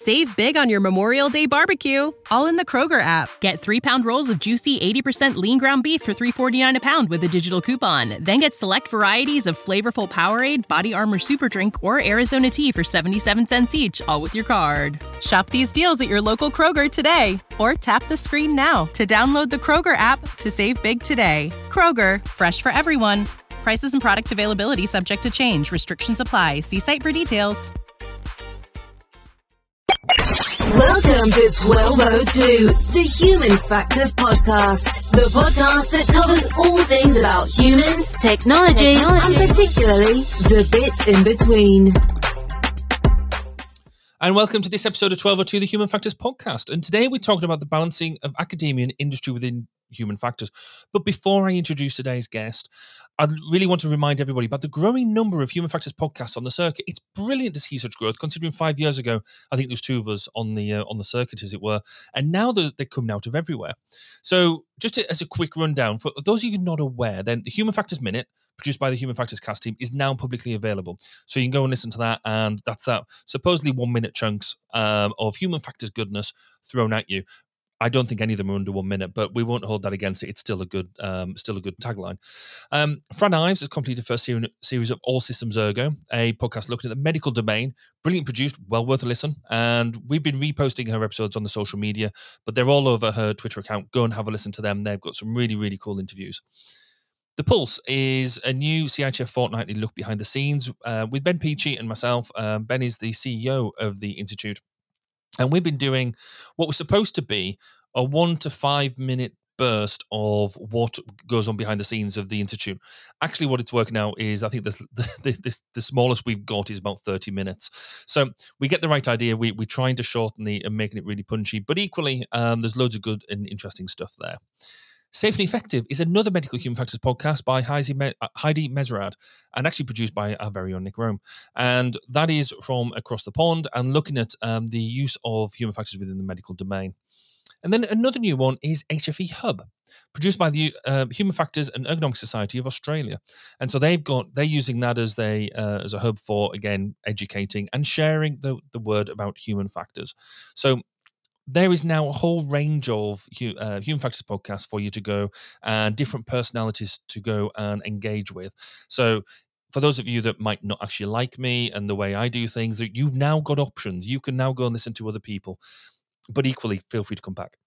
Save big on your Memorial Day barbecue, all in the Kroger app. Get 3-pound rolls of juicy 80% lean ground beef for $3.49 a pound with a digital coupon. Then get select varieties of flavorful Powerade, Body Armor Super Drink, or Arizona tea for 77 cents each, all with your card. Shop these deals at your local Kroger today, or tap the screen now to download the Kroger app to save big today. Kroger, fresh for everyone. Prices and product availability subject to change. Restrictions apply. See site for details. Welcome to 1202, the Human Factors Podcast. The podcast that covers all things about humans, technology, and particularly the bits in between. And welcome to this episode of 1202, the Human Factors Podcast. And today we're talking about the balancing of academia and industry within human factors. But before I introduce today's guest, I really want to remind everybody about the growing number of Human Factors podcasts on the circuit. It's brilliant to see such growth, considering 5 years ago, I think there was two of us on the circuit, as it were, and now they're coming out of everywhere. So just as a quick rundown, for those of you not aware, then the Human Factors Minute, produced by the Human Factors cast team, is now publicly available. So you can go and listen to that, and that's that supposedly 1 minute chunks of human factors goodness thrown at you. I don't think any of them are under 1 minute, but we won't hold that against it. It's still a good tagline. Fran Ives has completed the first series of All Systems Ergo, a podcast looking at the medical domain. Brilliant produced, well worth a listen. And we've been reposting her episodes on the social media, but they're all over her Twitter account. Go and have a listen to them. They've got some really, really cool interviews. The Pulse is a new CIHF fortnightly look behind the scenes with Ben Peachy and myself. Ben is the CEO of the Institute. And we've been doing what was supposed to be a 1 to 5 minute burst of what goes on behind the scenes of the Institute. Actually, what it's working out is, I think the smallest we've got is about 30 minutes. So we get the right idea. We're trying to shorten and making it really punchy. But equally, there's loads of good and interesting stuff there. Safe and Effective is another medical human factors podcast by Heidi Mesrad, and actually produced by our very own Nick Rome. And that is from across the pond and looking at the use of human factors within the medical domain. And then another new one is HFE Hub, produced by the Human Factors and Ergonomics Society of Australia. And so they're using that as a hub for, again, educating and sharing the word about human factors. So there is now a whole range of Human Factors podcasts for you to go, and different personalities to go and engage with. So for those of you that might not actually like me and the way I do things, that you've now got options. You can now go and listen to other people, but equally feel free to come back.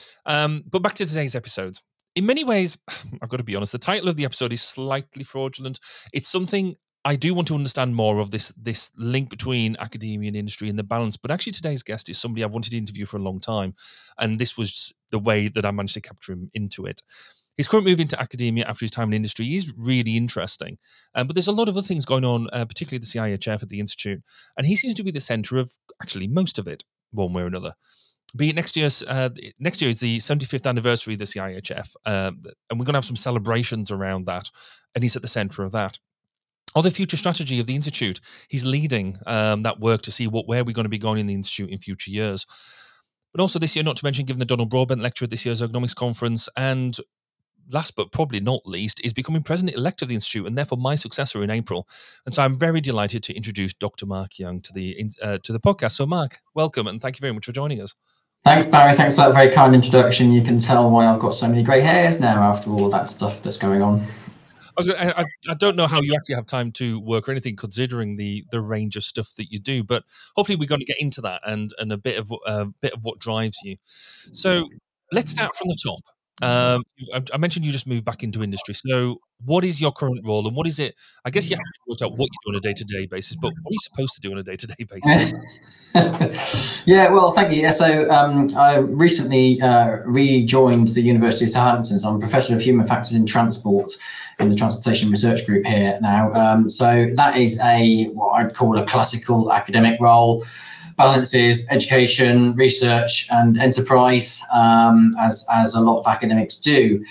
But back to today's episodes. In many ways, I've got to be honest, the title of the episode is slightly fraudulent. It's something I do want to understand more of, this link between academia and industry and the balance. But actually today's guest is somebody I've wanted to interview for a long time. And this was the way that I managed to capture him into it. His current move into academia after his time in industry is really interesting. But there's a lot of other things going on, particularly the CIHF at the Institute. And he seems to be the centre of actually most of it, one way or another. Be it next year is the 75th anniversary of the CIHF. And we're going to have some celebrations around that. And he's at the centre of that. Or the future strategy of the Institute. He's leading that work to see where we're going to be going in the Institute in future years. But also this year, not to mention giving the Donald Broadbent Lecture at this year's Ergonomics Conference. And last but probably not least, is becoming President-elect of the Institute and therefore my successor in April. And so I'm very delighted to introduce Dr. Mark Young to the podcast. So Mark, welcome and thank you very much for joining us. Thanks, Barry. Thanks for that very kind introduction. You can tell why I've got so many grey hairs now after all that stuff that's going on. I don't know how you actually have time to work or anything, considering the range of stuff that you do. But hopefully, we're going to get into that and a bit of what drives you. So let's start from the top. I mentioned you just moved back into industry. So what is your current role, and what is it? I guess you have to work out what you do on a day-to-day basis, but what are you supposed to do on a day-to-day basis? Yeah, well, thank you. Yeah, so I recently rejoined the University of Southampton. So I'm a professor of human factors in transport in the Transportation Research Group here now. So that is what I'd call a classical academic role. Balances education, research, and enterprise, as a lot of academics do.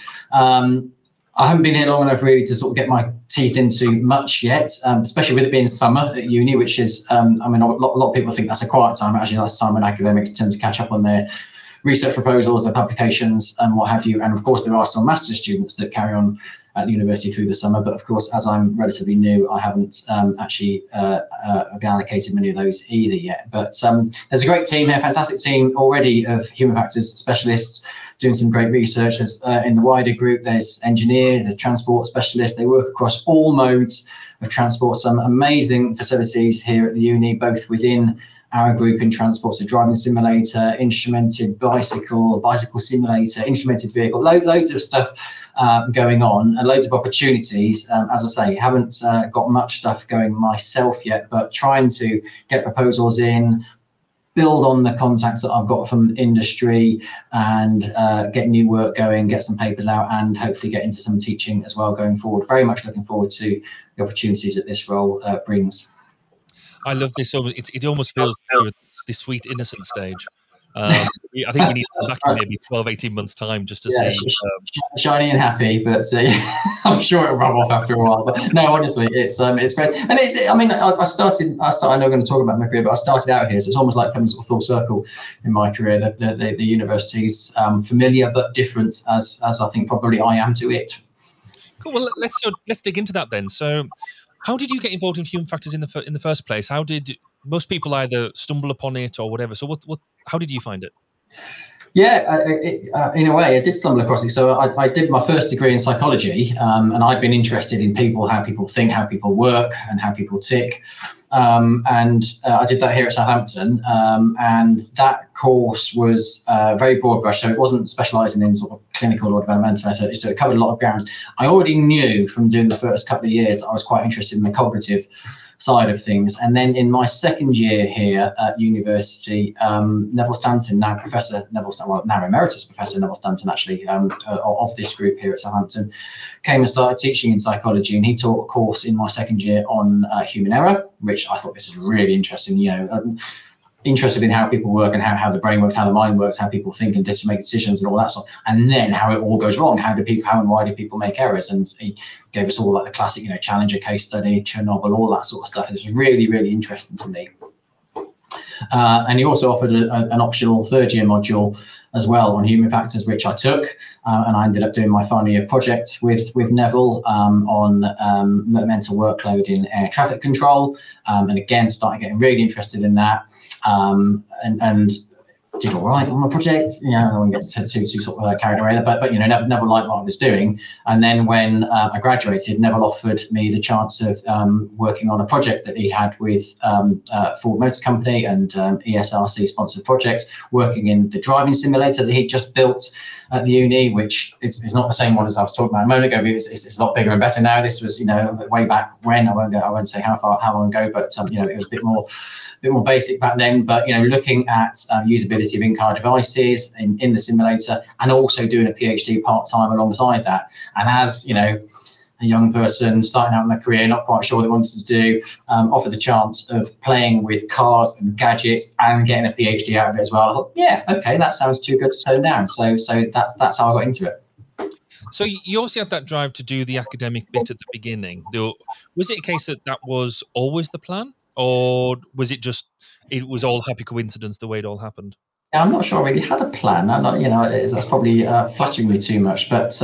I haven't been here long enough really to sort of get my teeth into much yet, especially with it being summer at uni, which is, a lot of people think that's a quiet time. Actually, that's time when academics tend to catch up on their research proposals, their publications, and what have you. And of course, there are still master's students that carry on at the university through the summer. But of course, as I'm relatively new, I haven't actually been allocated many of those either yet. But there's a great team here, fantastic team already of human factors specialists doing some great research. There's, in the wider group, there's engineers, there's transport specialists. They work across all modes of transport. Some amazing facilities here at the uni, both within our group in transport, so driving simulator, instrumented bicycle simulator, instrumented vehicle, loads of stuff going on and loads of opportunities. As I say, haven't got much stuff going myself yet, but trying to get proposals in, build on the contacts that I've got from industry and get new work going, get some papers out, and hopefully get into some teaching as well going forward. Very much looking forward to the opportunities that this role brings. I love this. It almost feels the sweet innocent stage. I think we need to come back in maybe 12, 18 months time just to see. Shiny and happy, but I'm sure it'll rub off after a while. But no, honestly, it's great. And I started, I know I'm going to talk about my career, but I started out here, so it's almost like coming sort of full circle in my career. The university's familiar but different, as I think probably I am to it. Cool. Well, let's dig into that then. So, how did you get involved in human factors in the first place? How did most people either stumble upon it or whatever? So how did you find it? Yeah, in a way, I did stumble across it. So I did my first degree in psychology, and I'd been interested in people, how people think, how people work, and how people tick. And I did that here at Southampton, and that course was very broad brush, so it wasn't specialising in sort of clinical or developmental methods, so it covered a lot of ground. I already knew from doing the first couple of years that I was quite interested in the cognitive side of things. And then in my second year here at university, Neville Stanton, now emeritus Professor Neville Stanton, actually, of this group here at Southampton, came and started teaching in psychology, and he taught a course in my second year on human error, which I thought this was really interesting. Interested in how people work and how the brain works, how the mind works, how people think and make decisions and all that sort. And then how it all goes wrong. How and why do people make errors? And he gave us all like the classic, Challenger case study, Chernobyl, all that sort of stuff. It was really, really interesting to me. And he also offered an optional third year module as well on human factors, which I took, and I ended up doing my final year project with Neville on mental workload in air traffic control, and again started getting really interested in that, and did all right on my project. I don't want to get too sort of carried away, but Neville liked what I was doing. And then when I graduated, Neville offered me the chance of working on a project that he had with Ford Motor Company and ESRC sponsored project, working in the driving simulator that he'd just built at the uni, which is not the same one as I was talking about a moment ago. It's a lot bigger and better now. This was way back when. I won't say how long ago, but it was a bit more basic back then. But looking at usability of in-car devices in the simulator, and also doing a PhD part-time alongside that. And as a young person starting out in their career, not quite sure what they wanted to do, offered the chance of playing with cars and gadgets and getting a PhD out of it as well. I thought, yeah, okay, that sounds too good to turn down. So that's how I got into it. So you obviously had that drive to do the academic bit at the beginning. Was it a case that was always the plan, or was it just it was all happy coincidence the way it all happened? I'm not sure I really had a plan. I'm not, that's probably flattering me too much. But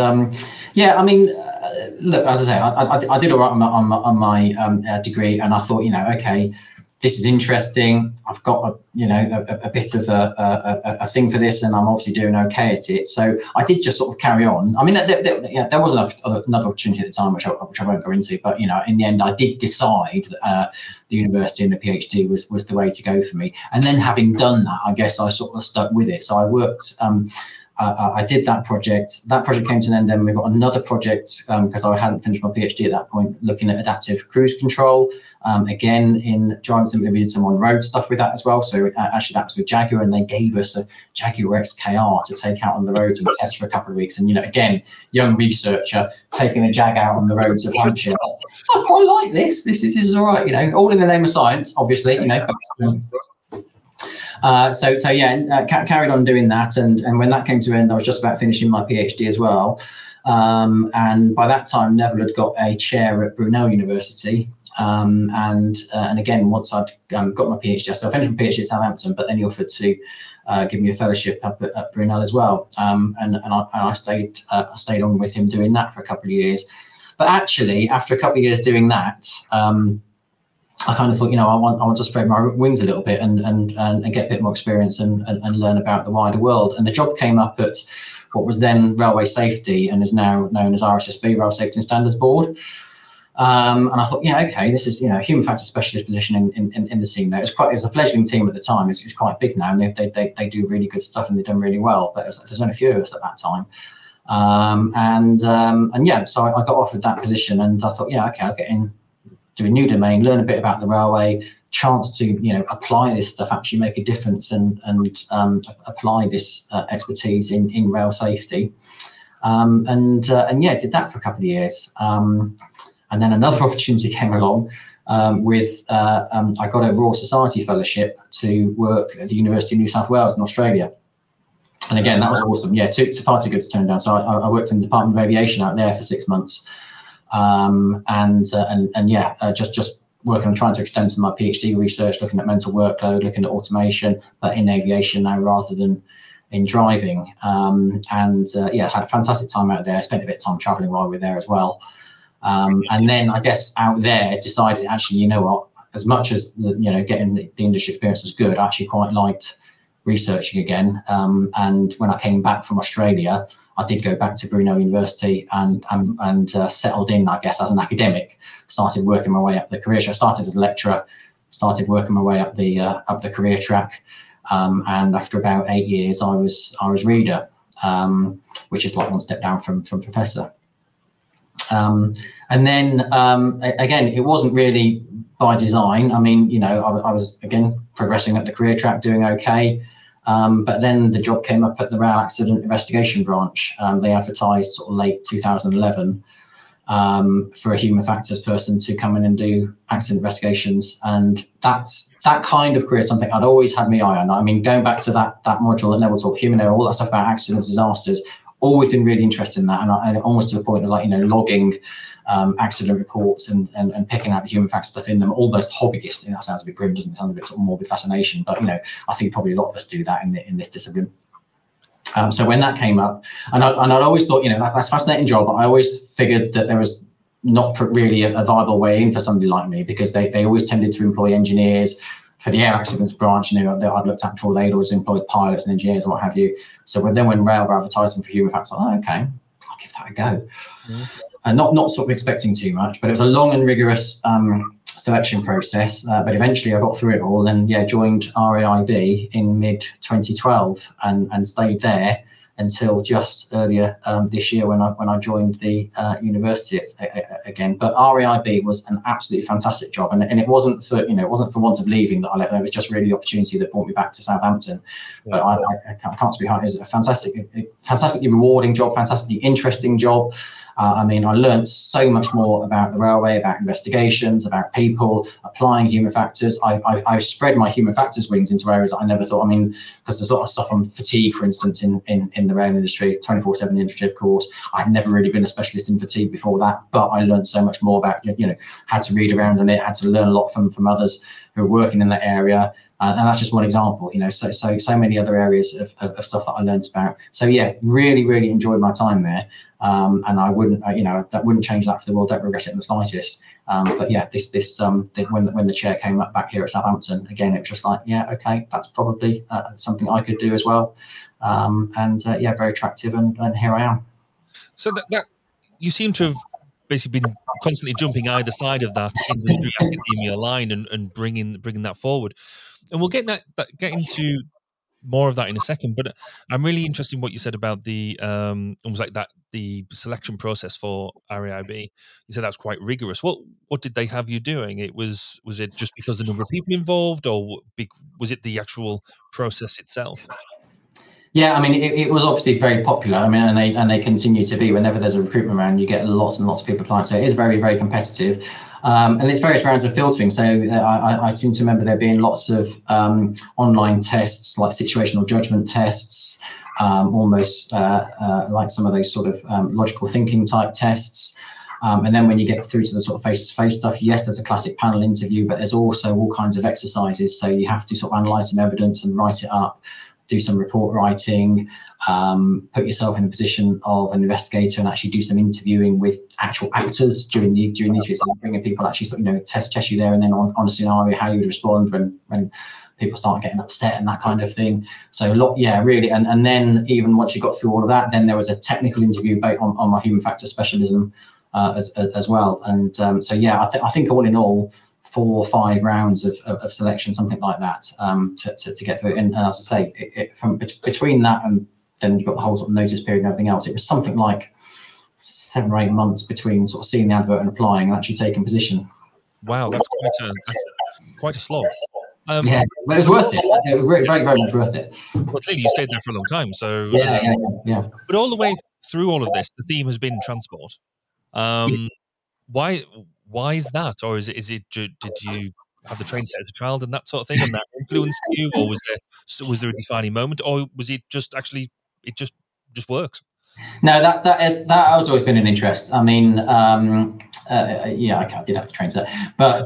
look, as I say, I did all right on my degree, and I thought, okay, this is interesting. I've got a bit of a thing for this, and I'm obviously doing okay at it. So I did just sort of carry on. I mean, there was another opportunity at the time, which I won't go into. But in the end, I did decide that the university and the PhD was the way to go for me. And then having done that, I guess I sort of stuck with it. So I worked. I did that project. That project came to an end. Then we got another project because I hadn't finished my PhD at that point, looking at adaptive cruise control. Again, in driving simulator, we did some on-road stuff with that as well. So actually, that was with Jaguar, and they gave us a Jaguar XKR to take out on the roads and test for a couple of weeks. And again, young researcher taking a Jag out on the roads of Hampshire. I quite like this. This is all right. All in the name of science, obviously. Carried on doing that, and when that came to an end, I was just about finishing my PhD as well, and by that time Neville had got a chair at Brunel University, And again, once I'd got my PhD, so I finished my PhD at Southampton, but then he offered to give me a fellowship up at Brunel as well. And I stayed on with him doing that for a couple of years. But actually, after a couple of years doing that, I kind of thought, I want to spread my wings a little bit and get a bit more experience and learn about the wider world. And the job came up at what was then Railway Safety and is now known as RSSB, Rail Safety and Standards Board. And I thought, this is, human factors specialist position in the team there. It was a fledgling team at the time. It's quite big now, and they do really good stuff and they've done really well. But there's only a few of us at that time. So I got offered that position, and I thought, I'll get in, do a new domain, learn a bit about the railway, chance to, apply this stuff, actually make a difference and apply this expertise in rail safety. Did that for a couple of years. And then another opportunity came along I got a Royal Society Fellowship to work at the University of New South Wales in Australia. And again, that was awesome. Yeah, far too good to turn down. So I worked in the Department of Aviation out there for 6 months. Just working on trying to extend some of my PhD research, looking at mental workload, looking at automation, but in aviation now rather than in driving. Had a fantastic time out there. I spent a bit of time traveling while we were there as well. And then I guess out there decided, actually, as much as getting the industry experience was good, I actually quite liked researching again. And when I came back from Australia, I did go back to Brunel University and settled in, I guess, as an academic. Started working my way up the career track. I started as a lecturer, started working my way up the career track. And after about 8 years, I was reader, which is like one step down from professor. Again, it wasn't really by design. I mean, I was again progressing up the career track, doing okay. But then the job came up at the Rail Accident Investigation Branch. They advertised sort of late 2011 for a human factors person to come in and do accident investigations. And that kind of career is something I'd always had my eye on. I mean, going back to that module that Neville taught, human error, all that stuff about accidents, disasters, always been really interested in that. And almost to the point of logging accident reports and picking out the human factors stuff in them, almost hobbyist. That sounds a bit grim, doesn't it? It sounds a bit sort of morbid fascination, but I think probably a lot of us do that in this discipline. So when that came up, and I'd always thought, that's a fascinating job, but I always figured that there was not really a viable way in for somebody like me, because they always tended to employ engineers. For the air accidents branch, that I'd looked at before, they'd always employed pilots and engineers and what have you. So when Rail were advertising for human factors, I thought, okay, I'll give that a go. Mm-hmm. And not sort of expecting too much, but it was a long and rigorous selection process. But eventually I got through it all and joined RAIB in mid 2012 and stayed there until just earlier this year when I joined the university again. But RAIB was an absolutely fantastic job, and it wasn't for want of leaving that I left. It was just really the opportunity that brought me back to Southampton. Yeah. But I can't speak hard. It was a fantastically rewarding job, fantastically interesting job. I learned so much more about the railway, about investigations, about people, applying human factors. I spread my human factors wings into areas that I never thought. Because there's a lot of stuff on fatigue, for instance, in the rail industry, 24/7 industry, of course. I'd never really been a specialist in fatigue before that, but I learned so much more about, had to read around on it, had to learn a lot from others who are working in that area. And that's just one example, so many other areas of stuff that I learned about. So really, really enjoyed my time there. And I wouldn't, that wouldn't change that for the world. Don't regret it in the slightest. When the chair came up back here at Southampton, again, it was just like, okay, that's probably something I could do as well. Very attractive, and here I am. So that you seem to have basically been constantly jumping either side of that industry academia line and bringing that forward. And we'll get into more of that in a second, but I'm really interested in what you said about the almost like that the selection process for RAIB. You said that was quite rigorous. What did they have you doing? Was it just because the number of people involved, or was it the actual process itself? Yeah, it was obviously very popular. And they continue to be. Whenever there's a recruitment round, you get lots and lots of people applying. So it is very, very competitive. And it's various rounds of filtering. So I seem to remember there being lots of online tests, like situational judgment tests, almost like some of those sort of logical thinking type tests. And then when you get through to the sort of face-to-face stuff, yes, there's a classic panel interview, but there's also all kinds of exercises. So you have to sort of analyse some evidence and write it up, do some report writing, put yourself in the position of an investigator and actually do some interviewing with actual actors during the interview. So bringing people actually sort of, test you there, and then on a scenario, how you would respond when people start getting upset and that kind of thing. So really. And then even once you got through all of that, then there was a technical interview on my human factors specialism as well. And I think all in all, 4 or 5 rounds of selection, something like that, to get through. And as I say, from between that and then you've got the whole sort of notice period and everything else, it was something like 7 or 8 months between sort of seeing the advert and applying and actually taking position. Wow, that's quite a slog. But it was worth it. It was very, very much worth it. Well, clearly you stayed there for a long time. So yeah. But all the way through all of this, the theme has been transport. Why is that, or is it? Did you have the train set as a child and that sort of thing, and that influenced you, or was there a defining moment, or was it just actually it just works? No, that has always been an interest. I mean, I did have the train set, but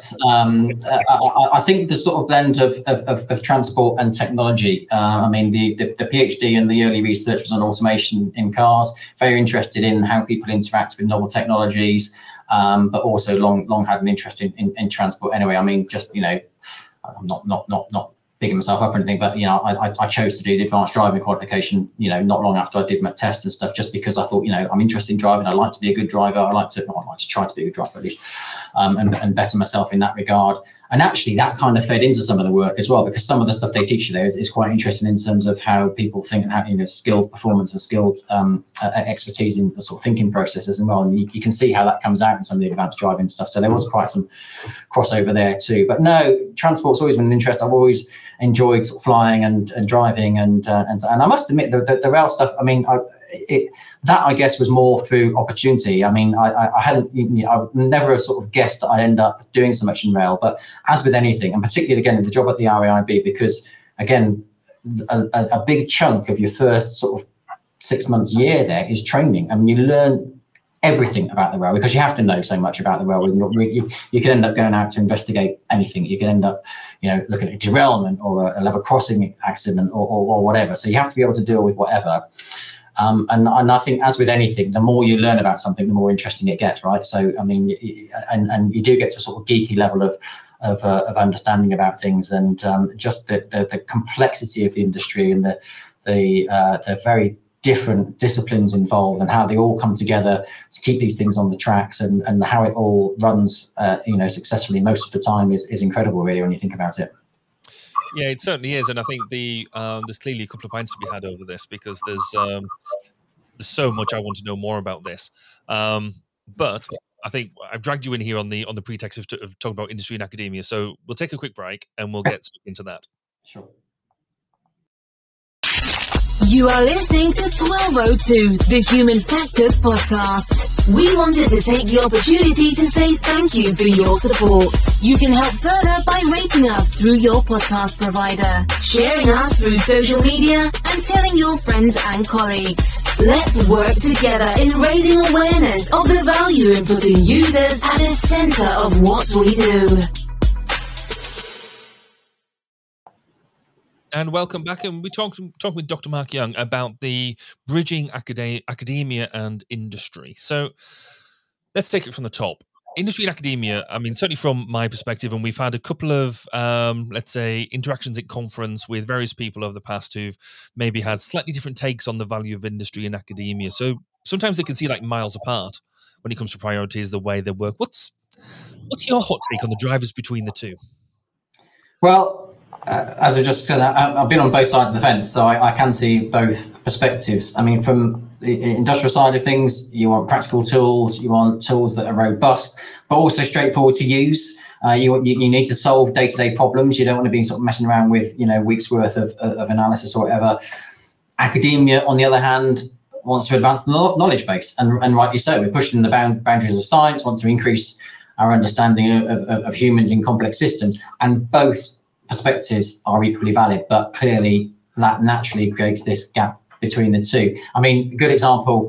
I think the sort of blend of transport and technology. I mean, the PhD and the early research was on automation in cars. Very interested in how people interact with novel technologies, but also long had an interest in transport. Anyway, I mean, just I'm not bigging myself up or anything, but I chose to do the advanced driving qualification, not long after I did my test and stuff, just because I thought, I'm interested in driving. I like to be a good driver. I like to try to be a good driver at least, and better myself in that regard. And actually that kind of fed into some of the work as well, because some of the stuff they teach you there is quite interesting in terms of how people think and how, skilled performance and skilled expertise in the sort of thinking processes as well. And you can see how that comes out in some of the advanced driving stuff. So there was quite some crossover there too. But no, transport's always been an interest. I've always enjoyed sort of flying and driving and I must admit the rail stuff. I mean, that I guess was more through opportunity. I mean, I would never have sort of guessed that I'd end up doing so much in rail. But as with anything, and particularly again the job at the RAIB, because again a big chunk of your first sort of 6 months, year there is training. I mean, you learn everything about the railway because you have to know so much about the railway. You could end up going out to investigate anything. You could end up, looking at a derailment or a level crossing accident or whatever. So you have to be able to deal with whatever. And I think, as with anything, the more you learn about something, the more interesting it gets, right? So I mean, and you do get to a sort of geeky level of understanding about things, and just the complexity of the industry and the very different disciplines involved and how they all come together to keep these things on the tracks, and how it all runs successfully most of the time is incredible, really, when you think about it. Yeah, it certainly is, and I think there's clearly a couple of points to be had over this, because there's so much I want to know more about this. But I think I've dragged you in here on the pretext of talking about industry and academia. So we'll take a quick break and we'll get stuck into that. Sure. You are listening to 1202, the Human Factors Podcast. We wanted to take the opportunity to say thank you for your support. You can help further by rating us through your podcast provider, sharing us through social media, and telling your friends and colleagues. Let's work together in raising awareness of the value in putting users at the center of what we do. And welcome back. And we talked with Dr. Mark Young about the bridging academia and industry. So let's take it from the top. Industry and academia, I mean, certainly from my perspective, and we've had a couple of, let's say, interactions at conference with various people over the past who've maybe had slightly different takes on the value of industry and academia. So sometimes they can see like miles apart when it comes to priorities, the way they work. What's your hot take on the drivers between the two? Well, as we just discussed, I've been on both sides of the fence, so I can see both perspectives. I mean, from the industrial side of things, you want practical tools, you want tools that are robust, but also straightforward to use. You need to solve day-to-day problems. You don't want to be sort of messing around with, weeks worth of analysis or whatever. Academia, on the other hand, wants to advance the knowledge base, and rightly so. We're pushing the boundaries of science, want to increase our understanding of humans in complex systems, and both perspectives are equally valid, but clearly that naturally creates this gap between the two. I mean, a good example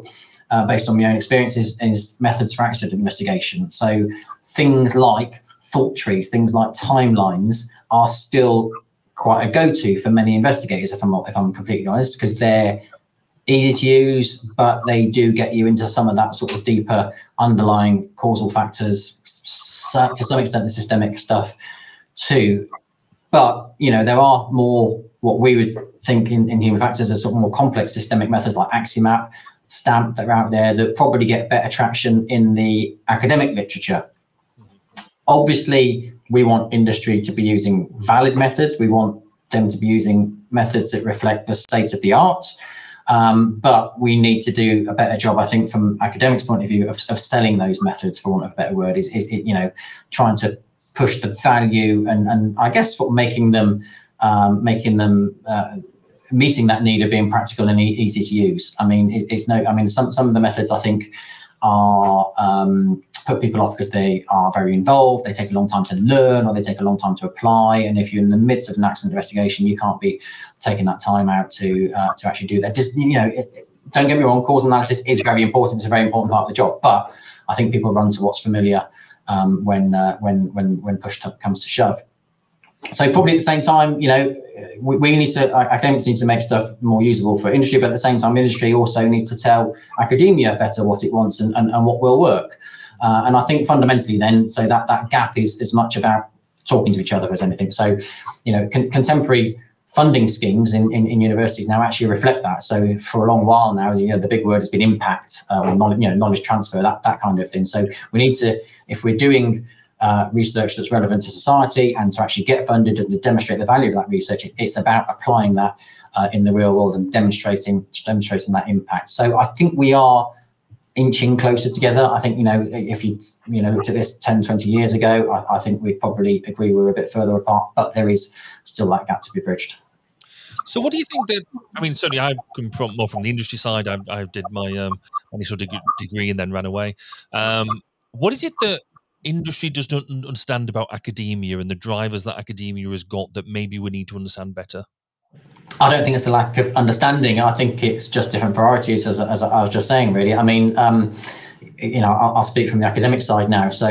based on my own experiences, is methods for accident investigation. So things like fault trees, things like timelines are still quite a go-to for many investigators, if I'm completely honest, because they're easy to use, but they do get you into some of that sort of deeper underlying causal factors, to some extent the systemic stuff too. But, there are more what we would think in human factors as sort of more complex systemic methods like Axiomap, STAMP, that are out there that probably get better traction in the academic literature. Obviously, we want industry to be using valid methods. We want them to be using methods that reflect the state of the art. But we need to do a better job, I think, from academics' point of view, of selling those methods, for want of a better word, is trying to push the value and I guess making them meeting that need of being practical and easy to use. I mean, some of the methods I think are put people off because they are very involved, they take a long time to learn, or they take a long time to apply. And if you're in the midst of an accident investigation, you can't be taking that time out to actually do that. Just, don't get me wrong, causal analysis is very important. It's a very important part of the job. But I think people run to what's familiar when push comes to shove. So probably at the same time, we need to, academics need to make stuff more usable for industry, but at the same time, industry also needs to tell academia better what it wants and what will work. And I think fundamentally then, so that gap is as much about talking to each other as anything. So, contemporary funding schemes in universities now actually reflect that. So for a long while now, the big word has been impact, or knowledge transfer, that kind of thing. So we need to, if we're doing research that's relevant to society and to actually get funded and to demonstrate the value of that research, it's about applying that in the real world and demonstrating that impact. So I think we are inching closer together. I think, if you looked at this 10, 20 years ago, I think we'd probably agree we're a bit further apart, but there is still that gap to be bridged. So what do you think that, certainly I come more from the industry side. I did my initial degree and then ran away. What is it that industry does not understand about academia and the drivers that academia has got that maybe we need to understand better? I don't think it's a lack of understanding. I think it's just different priorities, as I was just saying, really. I mean, I'll speak from the academic side now. So,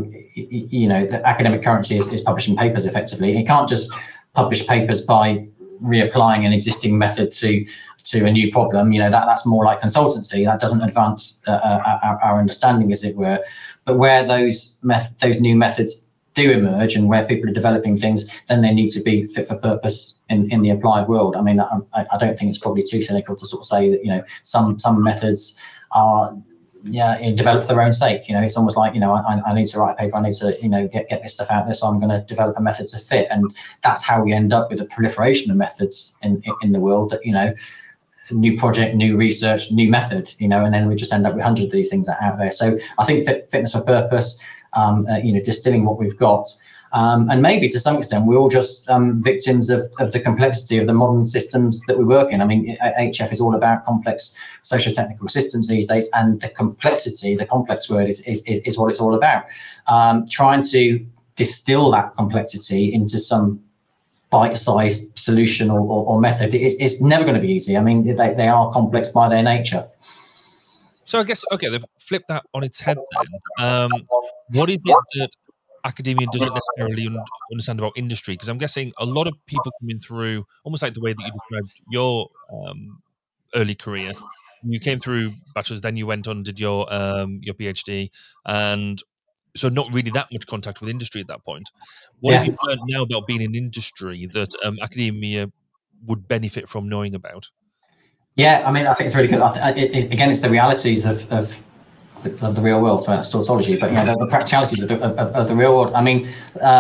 the academic currency is publishing papers effectively. You can't just publish papers by reapplying an existing method to a new problem. That's more like consultancy. That doesn't advance our understanding, as it were. But where those new methods do emerge and where people are developing things, then they need to be fit for purpose in the applied world. I mean, I don't think it's probably too cynical to sort of say that, some methods are, develop for their own sake. It's almost like, I need to write a paper, I need to, get this stuff out there, so I'm going to develop a method to fit. And that's how we end up with a proliferation of methods in the world that, new project, new research, new method, and then we just end up with hundreds of these things out there. So I think fitness for purpose, distilling what we've got, and maybe to some extent we're all just victims of the complexity of the modern systems that we work in. I mean, HF is all about complex socio-technical systems these days, and the complexity, the complex word is what it's all about. Trying to distill that complexity into some bite-sized solution or method, it's never going to be easy. I mean, they are complex by their nature. So I guess, okay, they've flipped that on its head then. What is it that academia doesn't necessarily understand about industry? Because I'm guessing a lot of people coming through, almost like the way that you described your early career, you came through bachelor's, then you went on and did your PhD, and so not really that much contact with industry at that point. What have you learned now about being in industry that academia would benefit from knowing about? Yeah, I mean, I think it's really good. Again, it's the realities of the real world. So that's tautology, but the practicalities of the real world. I mean,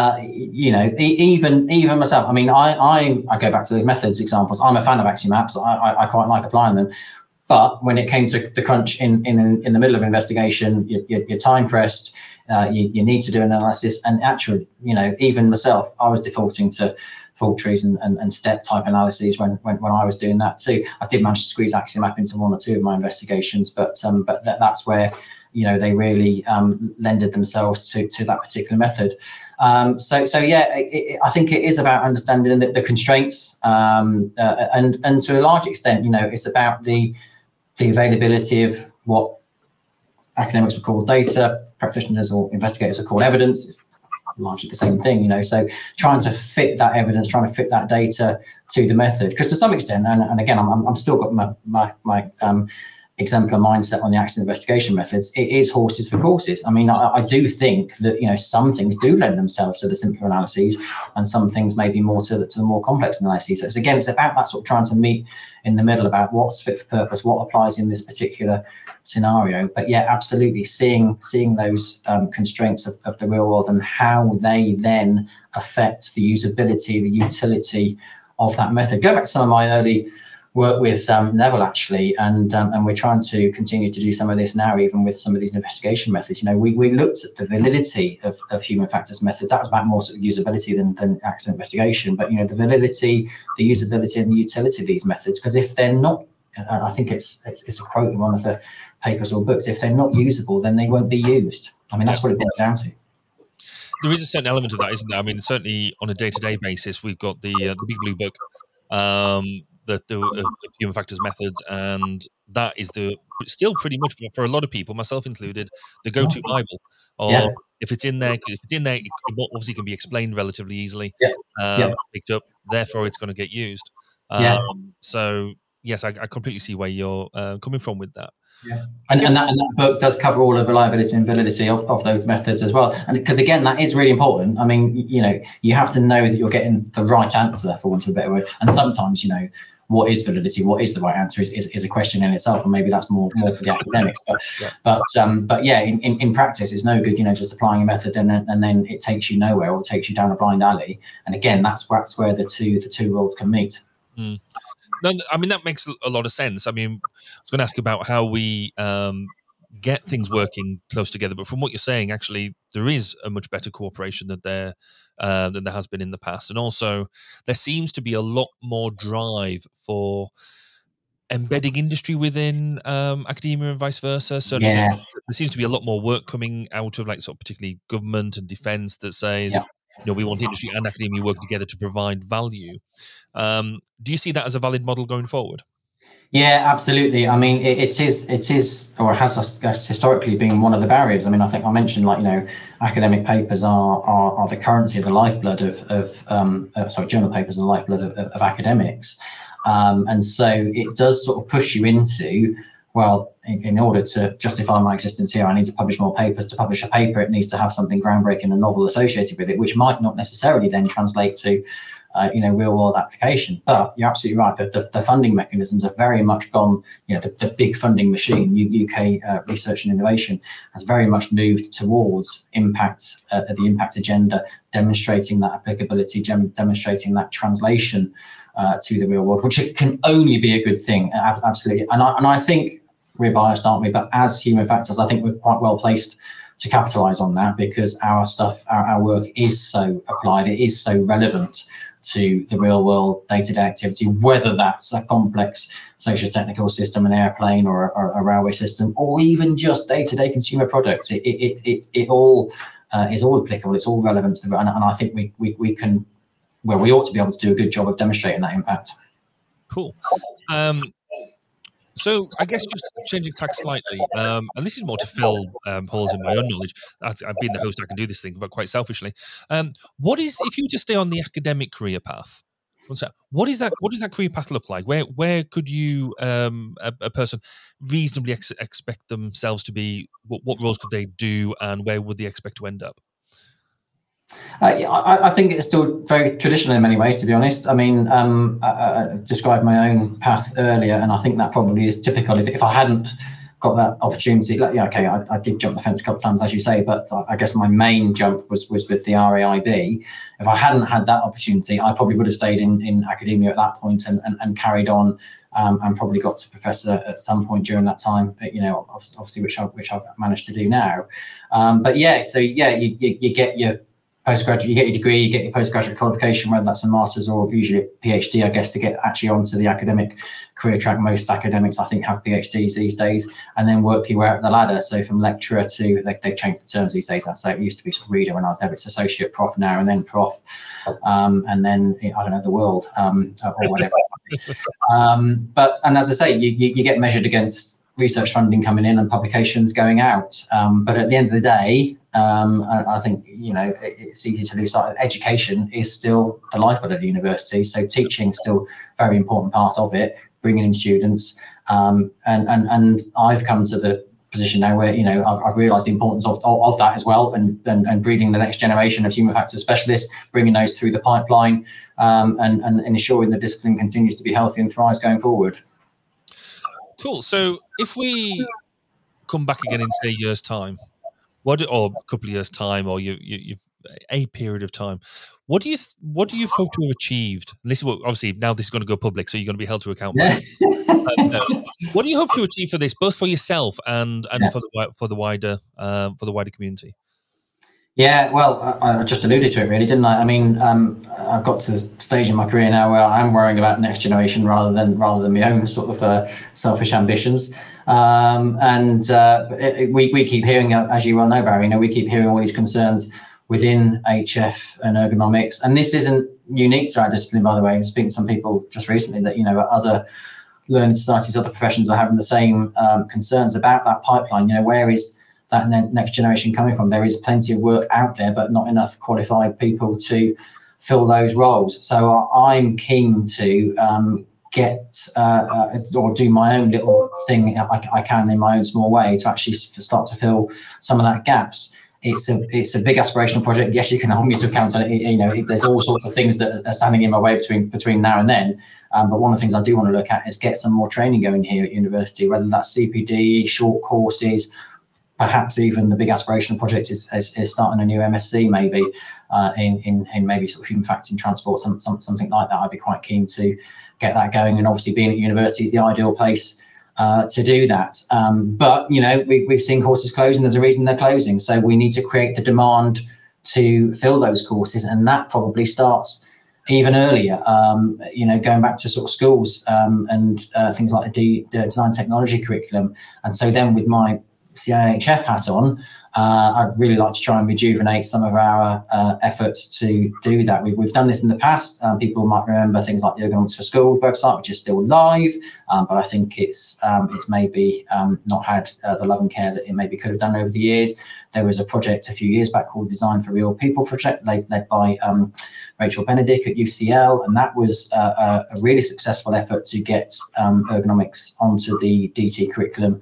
even myself. I mean, I go back to the methods examples. I'm a fan of Axiomaps. I quite like applying them. But when it came to the crunch in the middle of investigation, you're time pressed. You need to do an analysis, and actually, even myself, I was defaulting to fault trees and step type analyses when I was doing that too. I did manage to squeeze Axiomap into one or two of my investigations, but that's where they really lended themselves to that particular method. I think it is about understanding the constraints, and to a large extent, it's about the availability of what academics would call data, practitioners or investigators would call evidence. It's largely the same thing, so trying to fit that evidence, trying to fit that data to the method, because to some extent, and again, I'm still got my exemplar mindset on the accident investigation methods. It is horses for courses. I mean, I do think that some things do lend themselves to the simpler analyses, and some things may be more to the more complex analyses. So it's about that sort of trying to meet in the middle about what's fit for purpose, what applies in this particular scenario. But yeah, absolutely seeing those constraints of the real world and how they then affect the usability, the utility of that method. Go back to some of my early work with Neville, actually, and we're trying to continue to do some of this now, even with some of these investigation methods. We looked at the validity of human factors methods. That was about more sort of usability than accident investigation, but the validity, the usability, and the utility of these methods. Because if they're not, I think it's a quote in one of the papers or books, if they're not usable, then they won't be used. I mean, that's what it boils down to. There is a certain element of that, isn't there? I mean, certainly on a day-to-day basis, we've got the Big Blue Book, the human factors methods, and that is still pretty much, for a lot of people, myself included, the go-to Bible. Or if it's in there, it obviously can be explained relatively easily, picked up. Therefore, it's going to get used. So yes, I completely see where you're coming from with that. Yeah, and that book does cover all the reliability and validity of those methods as well. And because again, that is really important. I mean, you have to know that you're getting the right answer, for want of a better word. And sometimes, what is validity, what is the right answer is a question in itself, and maybe that's more for the academics. But yeah, in practice, it's no good, just applying a method and then it takes you nowhere, or it takes you down a blind alley. And again, that's where the two worlds can meet. Mm. No, I mean, that makes a lot of sense. I mean, I was going to ask about how we get things working close together, but from what you're saying, actually, there is a much better cooperation than there has been in the past. And also, there seems to be a lot more drive for embedding industry within academia and vice versa. So there seems to be a lot more work coming out of particularly government and defence that says, we want industry and academia working together to provide value. Do you see that as a valid model going forward? Yeah, absolutely. I mean, it is, or has historically been one of the barriers. I mean, I think I mentioned, academic papers are the currency, the lifeblood journal papers are the lifeblood of academics. And so it does sort of push you into, well, in order to justify my existence here, I need to publish more papers. To publish a paper, it needs to have something groundbreaking and novel associated with it, which might not necessarily then translate to real world application. But you're absolutely right that the funding mechanisms have very much gone, the big funding machine, UK research and innovation, has very much moved towards impact, the impact agenda, demonstrating that applicability, demonstrating that translation to the real world, which can only be a good thing. Absolutely. And I think we're biased, aren't we? But as human factors, I think we're quite well placed to capitalize on that, because our stuff, our work is so applied, it is so relevant to the real world day-to-day activity, whether that's a complex socio-technical system, an airplane or a railway system, or even just day-to-day consumer products. It all is all applicable, it's all relevant to and I think we can, we ought to be able to do a good job of demonstrating that impact. Cool. So I guess just changing tack slightly, and this is more to fill holes in my own knowledge. I've been the host, I can do this thing, but quite selfishly. What is, if you just stay on the academic career path, what does that career path look like? Where could you, a person, reasonably expect themselves to be? What roles could they do, and where would they expect to end up? I think it's still very traditional in many ways, to be honest. I mean, I described my own path earlier, and I think that probably is typical. If I hadn't got that opportunity, I did jump the fence a couple of times, as you say, but I guess my main jump was with the RAIB. If I hadn't had that opportunity, I probably would have stayed in academia at that point and carried on, and probably got to professor at some point during that time, obviously, which I've managed to do now. But yeah, so yeah, you get your postgraduate, you get your degree, you get your postgraduate qualification, whether that's a master's or usually a PhD, I guess, to get actually onto the academic career track. Most academics, I think, have PhDs these days, and then work your way up the ladder. So from lecturer to, they've changed the terms these days. So it used to be sort of reader when I was there, it's associate prof now, and then prof, and then, I don't know, the world, or whatever. And as I say, you get measured against research funding coming in and publications going out. But at the end of the day, I think, it's easy to lose sight of education is still the lifeblood of the university. So teaching is still a very important part of it, bringing in students. And I've come to the position now where, I've realised the importance of that as well, and breeding the next generation of human factors specialists, bringing those through the pipeline, and ensuring the discipline continues to be healthy and thrives going forward. Cool. So if we come back again in, say, a year's time, or a couple of years' time, or you've a period of time, what do you hope to have achieved? And this is what, obviously, now this is going to go public, so you're going to be held to account. Yeah. What do you hope to achieve for this, both for yourself and for the wider community? Yeah, well, I just alluded to it, really, didn't I? I mean, I've got to the stage in my career now where I'm worrying about next generation rather than my own sort of selfish ambitions. We keep hearing, as you well know, Barry, we keep hearing all these concerns within HF and ergonomics, and this isn't unique to our discipline, by the way. I've spoken to some people just recently that other learning societies, other professions are having the same concerns about that pipeline. Where is that next generation coming from? There is plenty of work out there, but not enough qualified people to fill those roles. So I'm keen to get or do my own little thing I can in my own small way to actually start to fill some of that gaps. It's a big aspirational project. Yes, you can hold me to account on it. There's all sorts of things that are standing in my way between now and then. But one of the things I do want to look at is get some more training going here at university, whether that's CPD, short courses. Perhaps even the big aspirational project is starting a new MSc, maybe in maybe sort of human factors in transport, something like that. I'd be quite keen to get that going, and obviously being at university is the ideal place to do that. But we've seen courses close, and there's a reason they're closing. So we need to create the demand to fill those courses, and that probably starts even earlier. Going back to sort of schools and things like the design technology curriculum. And so then with my CIHF hat on, I'd really like to try and rejuvenate some of our efforts to do that. We've done this in the past. People might remember things like the Ergonomics for Schools website, which is still live, but I think it's maybe not had the love and care that it maybe could have done over the years. There was a project a few years back called Design for Real People project, led by Rachel Benedict at UCL, and that was a really successful effort to get ergonomics onto the DT curriculum,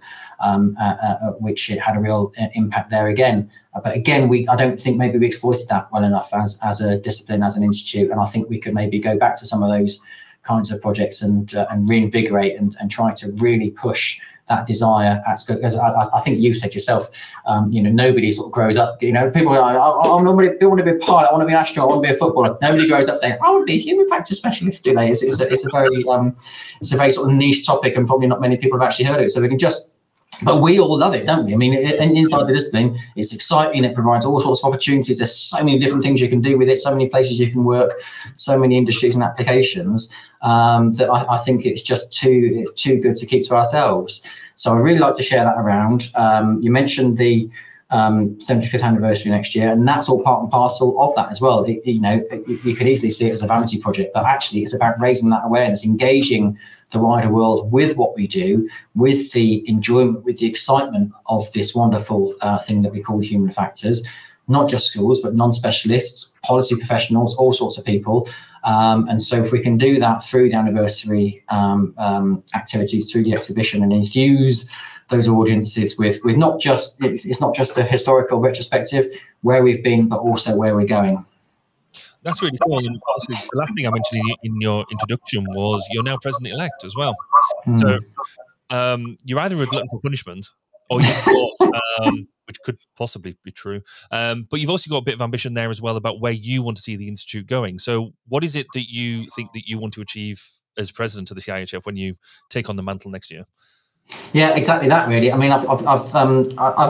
which it had a real impact there again. But again, I don't think maybe we exploited that well enough as a discipline, as an institute, and I think we could maybe go back to some of those kinds of projects and reinvigorate and try to really push that desire at school. Because I think you said yourself, nobody sort of grows up. People are like, I want to be a pilot, I want to be an astronaut, I want to be a footballer. Nobody grows up saying, I want to be a human factors specialist, do they? It's a very sort of niche topic, and probably not many people have actually heard of it. So we can but we all love it, don't we? I mean, inside the discipline, it's exciting. It provides all sorts of opportunities. There's so many different things you can do with it, so many places you can work, so many industries and applications that I think it's too good to keep to ourselves. So I really like to share that around. You mentioned the 75th anniversary next year, and that's all part and parcel of that as well. You could easily see it as a vanity project, but actually it's about raising that awareness, engaging the wider world with what we do, with the enjoyment, with the excitement of this wonderful thing that we call human factors, not just schools, but non-specialists, policy professionals, all sorts of people. And so if we can do that through the anniversary activities, through the exhibition, and infuse those audiences with not just, it's not just a historical retrospective where we've been, but also where we're going. That's really cool. And obviously, the last thing I mentioned in your introduction was you're now president-elect as well. So you're either a glutton for punishment, or you've got, which could possibly be true, but you've also got a bit of ambition there as well about where you want to see the institute going. So what is it that you think that you want to achieve as president of the CIHF when you take on the mantle next year? Yeah, exactly that. Really, I mean, I've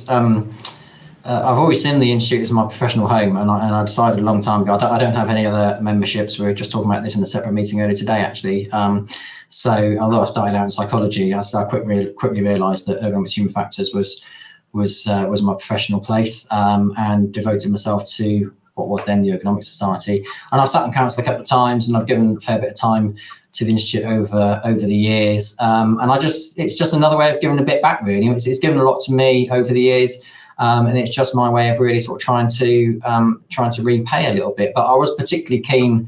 always seen the institute as my professional home, and I decided a long time ago I don't have any other memberships. We were just talking about this in a separate meeting earlier today, actually. So although I started out in psychology, I quickly realised that ergonomics human factors was my professional place, and devoted myself to what was then the Ergonomics Society. And I've sat in council a couple of times, and I've given a fair bit of time to the Institute over the years. And it's just another way of giving a bit back, really. It's given a lot to me over the years. And it's just my way of really sort of trying to repay a little bit. But I was particularly keen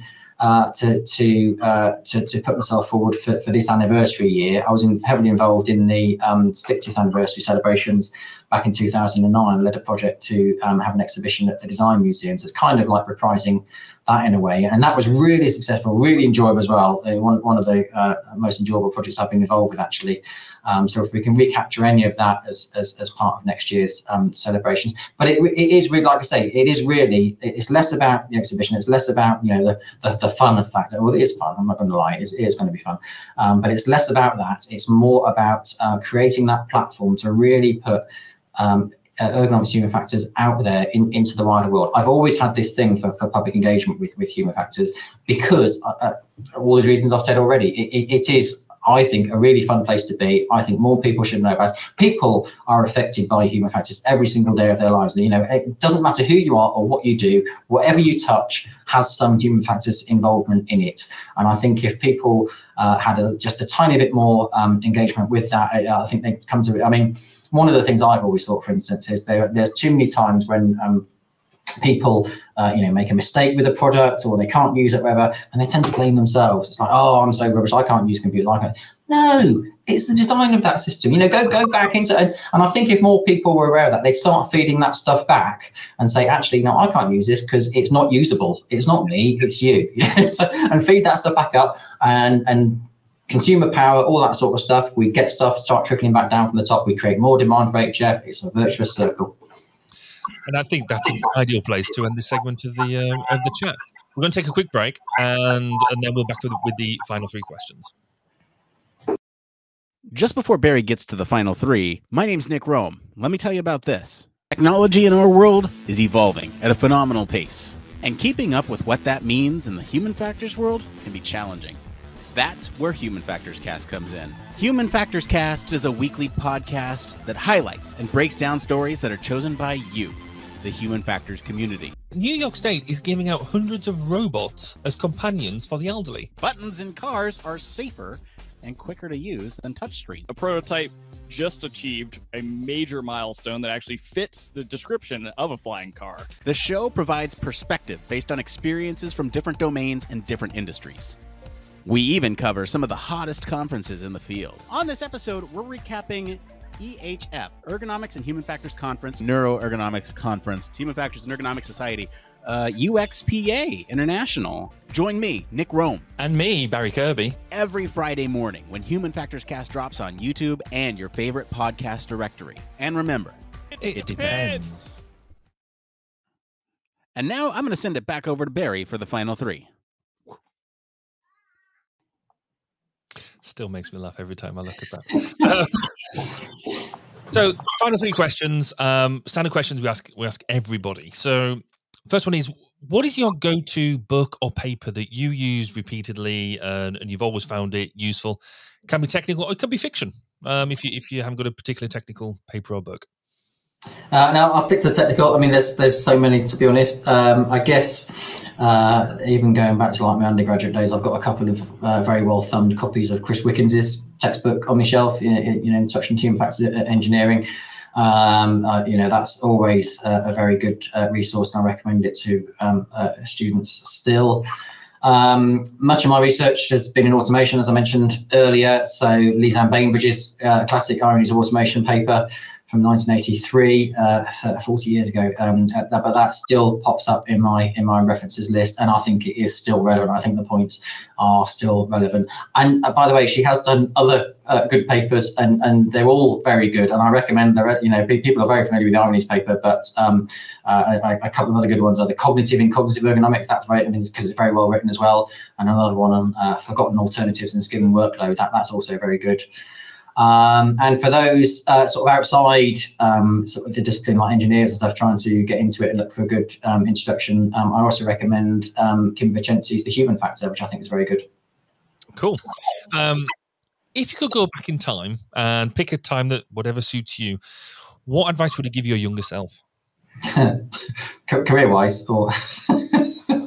to put myself forward for this anniversary year. I was heavily involved in the 60th anniversary celebrations back in 2009. I led a project to have an exhibition at the Design Museum. So it's kind of like reprising that in a way. And that was really successful, really enjoyable as well. One of the most enjoyable projects I've been involved with, actually. So if we can recapture any of that as part of next year's celebrations. But it is really, like I say, it's less about the exhibition. It's less about, the fun of fact that, well, it is fun. I'm not going to lie. It is going to be fun. But it's less about that. It's more about creating that platform to really put ergonomics human factors out there into the wider world. I've always had this thing for public engagement with human factors because all the reasons I've said already, it is, I think, a really fun place to be. I think more people should know about it. People are affected by human factors every single day of their lives. It doesn't matter who you are or what you do, whatever you touch has some human factors involvement in it. And I think if people had just a tiny bit more engagement with that, I think they'd come to it. I mean, one of the things I've always thought, for instance, is there's too many times when people make a mistake with a product or they can't use it, whatever, and they tend to blame themselves. It's like, oh, I'm so rubbish, I can't use computers. No, it's the design of that system. Go back into it. And I think if more people were aware of that, they'd start feeding that stuff back and say, actually, no, I can't use this because it's not usable. It's not me, it's you. And feed that stuff back up and consumer power, all that sort of stuff. We get stuff start trickling back down from the top. We create more demand for HF. It's a virtuous circle. And I think that's an ideal place to end this segment of the chat. We're going to take a quick break, and then we'll be back with the final three questions. Just before Barry gets to the final three, my name's Nick Rome. Let me tell you about this. Technology in our world is evolving at a phenomenal pace, and keeping up with what that means in the human factors world can be challenging. That's where Human Factors Cast comes in. Human Factors Cast is a weekly podcast that highlights and breaks down stories that are chosen by you, the Human Factors community. New York State is giving out hundreds of robots as companions for the elderly. Buttons in cars are safer and quicker to use than touchscreen. A prototype just achieved a major milestone that actually fits the description of a flying car. The show provides perspective based on experiences from different domains and different industries. We even cover some of the hottest conferences in the field. On this episode, we're recapping EHF, Ergonomics and Human Factors Conference, Neuroergonomics Conference, Human Factors and Ergonomics Society, UXPA International. Join me, Nick Rome. And me, Barry Kirby. Every Friday morning when Human Factors Cast drops on YouTube and your favorite podcast directory. And remember, it depends. And now I'm going to send it back over to Barry for the final three. Still makes me laugh every time I look at that. So, final three questions. Standard questions we ask everybody. So, first one is, what is your go-to book or paper that you use repeatedly and you've always found it useful? It can be technical or it can be fiction. If you haven't got a particular technical paper or book. Now I'll stick to the technical. I mean, there's so many, to be honest. I guess even going back to like my undergraduate days, I've got a couple of very well thumbed copies of Chris Wickens's textbook on my shelf. Introduction to Human Factors Engineering. That's always a very good resource, and I recommend it to students still. Much of my research has been in automation, as I mentioned earlier. So Lizanne Bainbridge's classic Ironies of Automation paper from 1983, 40 years ago, but that still pops up in my references list, and I think it is still relevant. I think the points are still relevant. And by the way, she has done other good papers, and they're all very good. And I recommend people are very familiar with the Ironies paper, but a couple of other good ones are the Cognitive in Cognitive Ergonomics. That's right, because it's very well written as well. And another one on Forgotten Alternatives in Skill and Workload. That's also very good. And for those sort of outside sort of the discipline, like engineers and stuff, trying to get into it and look for a good introduction, I also recommend Kim Vicenzi's The Human Factor, which I think is very good. Cool. If you could go back in time and pick a time that whatever suits you, what advice would you give your younger self? Career-wise, or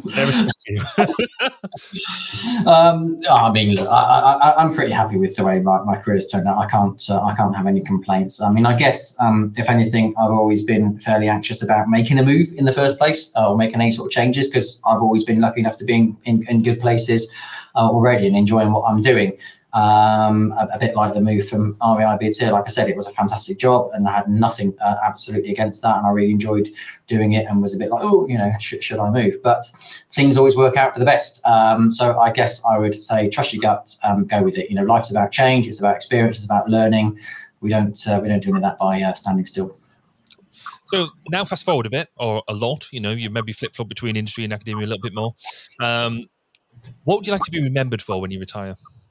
I mean, look, I'm pretty happy with the way my career's turned out. I can't have any complaints. I mean, I guess if anything, I've always been fairly anxious about making a move in the first place, or making any sort of changes, because I've always been lucky enough to be in good places already and enjoying what I'm doing. A bit like the move from REI to, like I said, it was a fantastic job, and I had nothing absolutely against that, and I really enjoyed doing it, and was a bit like, oh, you know, should I move? But things always work out for the best. So I guess I would say trust your gut, go with it. You know, life's about change, it's about experience, it's about learning. We don't do any of that by standing still. So now fast forward a bit, or a lot, you know, you maybe flip-flop between industry and academia a little bit more. What would you like to be remembered for when you retire?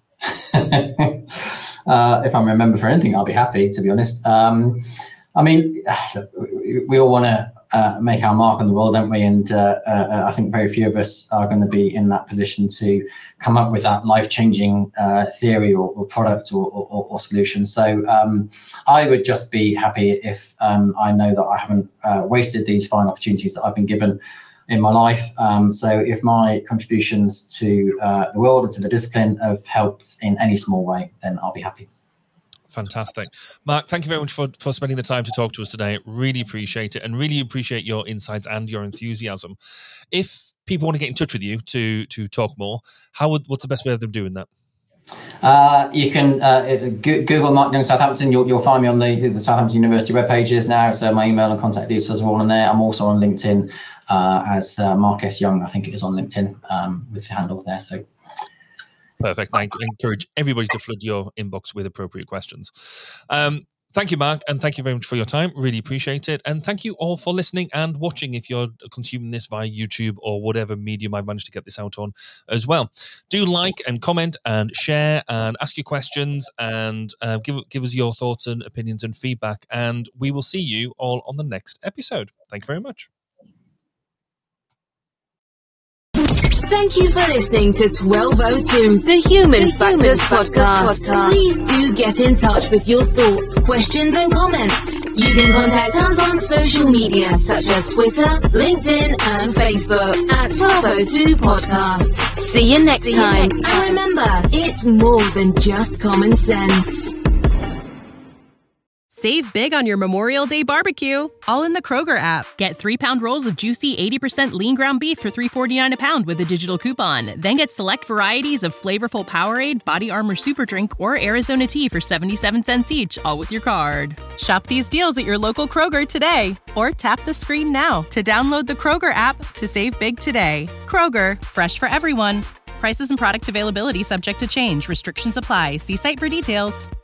If I'm remembered for anything, I'll be happy, to be honest. I mean, we all want to make our mark on the world, don't we? And I think very few of us are going to be in that position to come up with that life-changing theory or product or solution. So I would just be happy if I know that I haven't wasted these fine opportunities that I've been given in my life. So if my contributions to the world and to the discipline have helped in any small way, then I'll be happy. Fantastic. Mark, thank you very much for spending the time to talk to us today. Really appreciate it, and really appreciate your insights and your enthusiasm. If people want to get in touch with you to talk more, what's the best way of them doing that? You can Google Mark Young Southampton. You'll find me on the Southampton University web pages now. So my email and contact details are all on there. I'm also on LinkedIn as Mark S. Young. I think it is on LinkedIn with the handle there. So perfect. I encourage everybody to flood your inbox with appropriate questions. Thank you, Mark, and thank you very much for your time. Really appreciate it. And thank you all for listening and watching if you're consuming this via YouTube or whatever medium I've managed to get this out on as well. Do like and comment and share and ask your questions, and give us your thoughts and opinions and feedback. And we will see you all on the next episode. Thank you very much. Thank you for listening to 1202, the Human Factors Podcast. Please do get in touch with your thoughts, questions, and comments. You can contact us on social media such as Twitter, LinkedIn, and Facebook at 1202 Podcast. See you next time. And remember, it's more than just common sense. Save big on your Memorial Day barbecue, all in the Kroger app. Get 3-pound rolls of juicy 80% lean ground beef for $3.49 a pound with a digital coupon. Then get select varieties of flavorful Powerade, Body Armor Super Drink, or Arizona tea for 77 cents each, all with your card. Shop these deals at your local Kroger today, or tap the screen now to download the Kroger app to save big today. Kroger, fresh for everyone. Prices and product availability subject to change. Restrictions apply. See site for details.